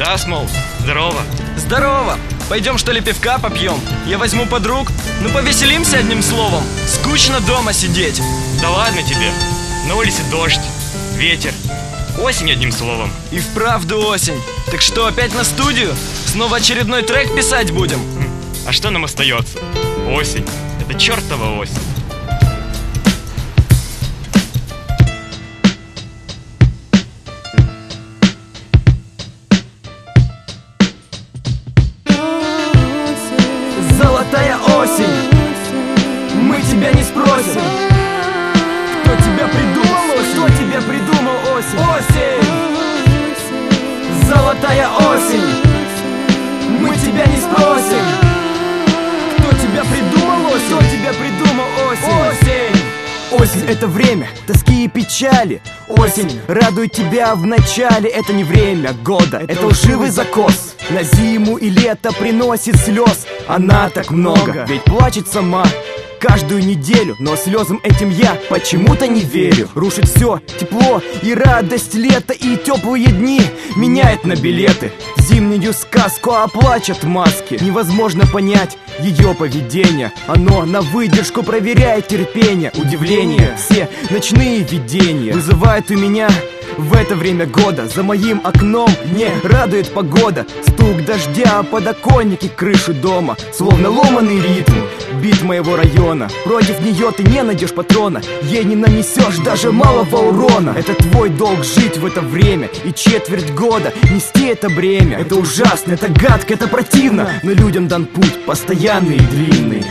Да, Смол, здорово. Здорово! Пойдем что ли пивка попьем? Я возьму подруг. Ну повеселимся одним словом. Скучно дома сидеть. Да ладно тебе. На улице дождь, ветер, осень одним словом. И вправду осень. Так что, опять на студию? Снова очередной трек писать будем? А что нам остается? Осень. Это чертова осень. Золотая осень, мы тебя не спросим, кто тебя придумал осень? Кто тебя придумал осень? Осень! Золотая осень, мы тебя не спросим, кто тебя придумал осень? Кто тебя придумал осень? Осень! Осень — это время тоски и печали. Осень радует тебя в начале. Это не время года, это лживый закос. На зиму и лето приносит слез. Она так много, ведь плачет сама каждую неделю. Но слезам этим я почему-то не верю. Рушит все тепло и радость лета. И теплые дни меняет на билеты. Зимнюю сказку оплачет маски. Невозможно понять ее поведение. Оно на выдержку проверяет терпение. Удивление, все ночные видения вызывают у меня в это время года. За моим окном не радует погода. Стук дождя о подоконнике, крышу дома, словно ломаный ритм бит моего района. Против нее ты не найдешь патрона, ей не нанесешь даже малого урона. Это твой долг жить в это время и четверть года нести это бремя. Это ужасно, это гадко, это противно, но людям дан путь постоянный и длинный.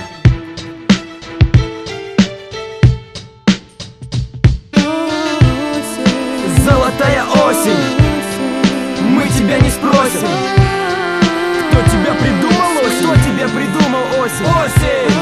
Золотая осень, мы тебя не спросим, кто тебя придумал осень? Кто тебя придумал осень? Осень!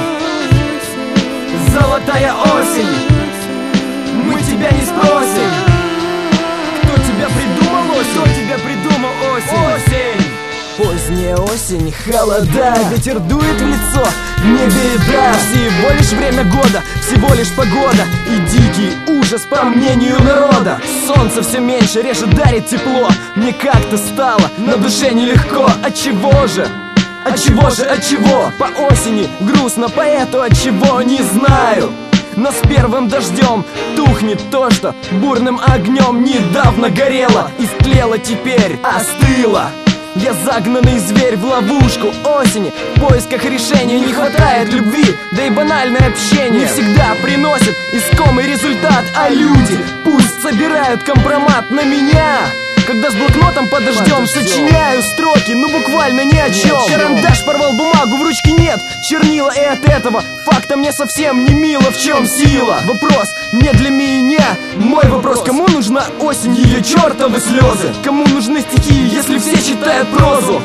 Золотая осень, мы тебя не спросим, кто тебя придумал осень? Кто тебя придумал осень? Осень! Поздняя осень, холода, ветер дует в лицо, не беда. Всего лишь время года, всего лишь погода и дикий ужас, по мнению народа. Солнце все меньше, реже дарит тепло. Мне как-то стало на душе нелегко. Отчего же? Отчего же, отчего? По осени грустно, поэту отчего, не знаю. Но с первым дождем тухнет то, что бурным огнем недавно горело, истлело, теперь остыло. Я загнанный зверь в ловушку осени. В поисках решения не хватает любви, да и банальное общение не всегда приносит искомый результат. А люди пусть собирают компромат на меня, когда с блокнотом под дождем сочиняю строки, ну буквально ни о чем. Карандаш порвал бумагу, в ручке нет чернила, и от этого факта мне совсем не мило. В чем сила? Вопрос не для меня. Мой вопрос: кому нужна осень, ее чертовы слезы? Кому нужны стихи, если все читают прозу?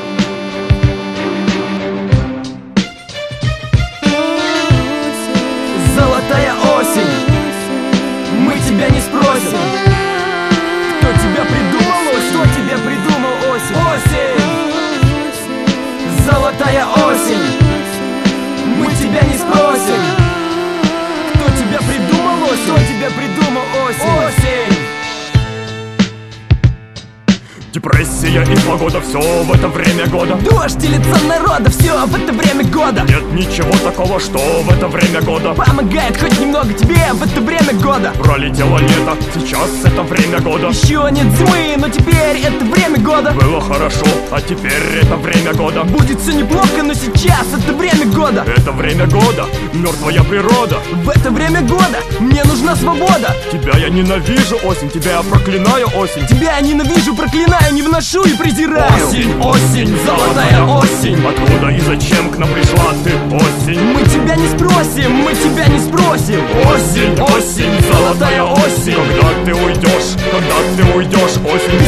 Золотая осень, мы тебя не спросим, кто тебя придумал осень? Кто тебя придумал осень? Осень! Золотая осень, мы тебя не спросим, кто тебя придумал осень? Кто тебя придумал осень? Осень! Депрессия и погода, все в это время года. Дождь и лицо народа, все в это время года. Нет ничего такого, что в это время года помогает хоть немного тебе в это время года. Пролетело лето, сейчас это время года. Еще нет зимы, но теперь это время года. Было хорошо, а теперь это время года. Будет все неплохо, но сейчас это время года. Это время года, мертвая природа. В это время года мне нужна свобода. Тебя я ненавижу, осень, тебя я проклинаю, осень. Тебя я ненавижу, проклинаю, не вношу и презираю. Осень, осень, золотая осень. Откуда и зачем к нам пришла ты, осень? Мы тебя не спросим, мы тебя не спросим. Осень, осень, золотая осень. Когда ты уйдешь, осень?